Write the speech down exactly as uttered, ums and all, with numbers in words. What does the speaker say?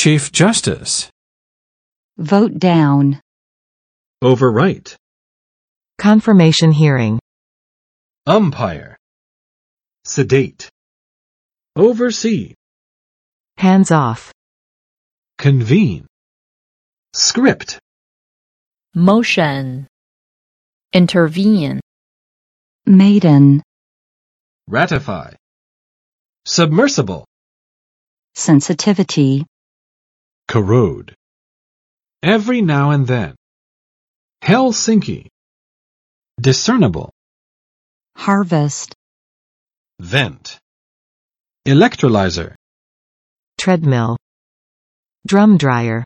Chief Justice. Vote down. Overwrite. Confirmation hearing. Umpire. Sedate. Oversee. Hands off. Convene. Script. Motion. Intervene. Maiden. Ratify. Submersible. Sensitivity. Corrode. Every now and then. Helsinki. Discernible. Harvest. Vent. Electrolyzer. Treadmill. Drum dryer.